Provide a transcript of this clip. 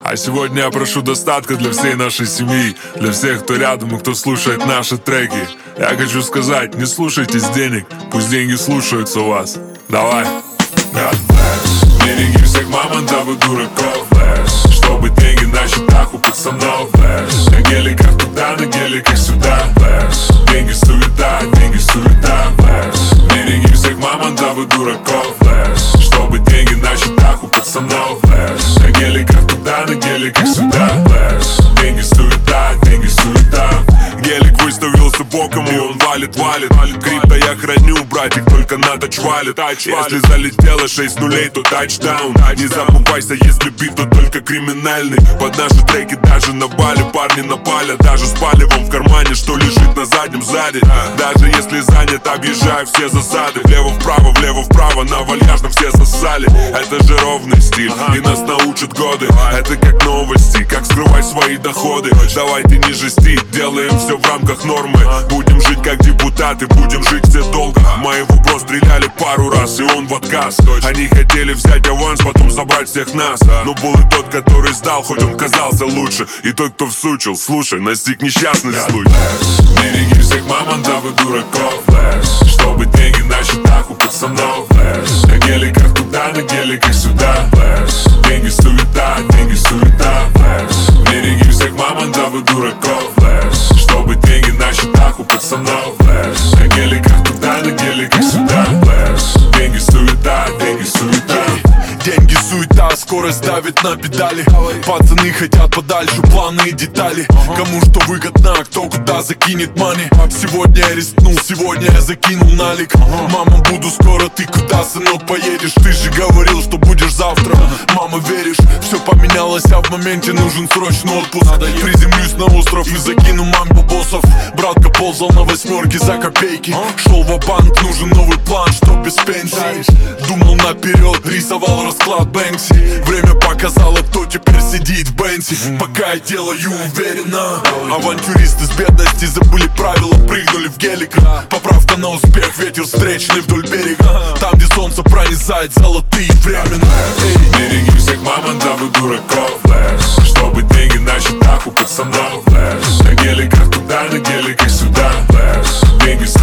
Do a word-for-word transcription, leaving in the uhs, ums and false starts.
А сегодня я прошу достатка для всей нашей семьи, для всех, кто рядом и кто слушает наши треки. Я хочу сказать, не слушайтесь денег, пусть деньги слушаются вас. Давай. God bless. Береги всех мамонтов и дураков, bless. Чтобы деньги на счетах у пацанов, bless. На геликах туда, на геликах сюда, bless. Деньги суета, деньги суета, bless. Береги всех мамонтов и дураков, bless. Чтобы деньги на счетах у пацанов, bless. На геликах туда, на геликах сюда, bless. Деньги суета, деньги суета. Гелик выставился боком, и он валит, валит. Крипто я храню, братик, только на тач валит. Если залетело шесть нулей, то тачдаун. Не забывайся, если бит, то только криминальный. Под наши треки даже на бале парни напали. Даже с палевом в кармане, что лежит на заднем сзади. Даже если занят, объезжаю все засады. Влево-вправо, влево-вправо, на вальяжном все сосали. Это же ровный стиль, и нас научат годы. Это как новости, как скрывать свои доходы. Давайте не жести, делаем все в рамках нормы. Будем жить как депутаты, будем жить все долго. Моего бро стреляли пару раз, и он в отказ. Они хотели взять аванс, потом забрать всех нас. Но был и тот, который сдал, хоть он казался лучше. И тот, кто всучил, слушай, настиг несчастный случай. Береги всех мамонтов и дураков, bless. Чтобы деньги на счетах у пацанов, bless. На геликах туда, на геликах сюда, bless. Деньги суета, деньги суета, bless. Береги всех мамонтов и дураков, bless. Чтобы деньги на счетах у пацанов, bless. На геликах туда, на геликах сюда, bless. Деньги суета, деньги суета. Деньги суета, скорость давит на педали. Пацаны хотят подальше, планы и детали. Кому что выгодно, кто куда закинет мани. Сегодня я рискнул, сегодня я закинул налик. Мама, буду скоро, ты куда, сынок, поедешь? Ты же говорил, что будешь завтра. Мама, веришь, все поменялось, а в моменте нужен срочный отпуск. Приземлюсь на остров и закину маме бабосов. Братка ползал на восьмерке за копейки. Шел ва-банк, нужен новый план, что без пенсии. Думал наперед, рисовал расклад Бэнкси. Время показало, кто теперь сидит в Бенси. Пока я делаю уверенно. Авантюристы с бедности забыли правила, прыгнули в гелик. Поправка на успех, ветер встречный вдоль берега. Там, где солнце пронизает золотые времена. Береги всех мамонтов и дураков, bless. Чтобы деньги на счетах у пацанов, bless. На геликах туда, на геликах сюда, bless. Деньги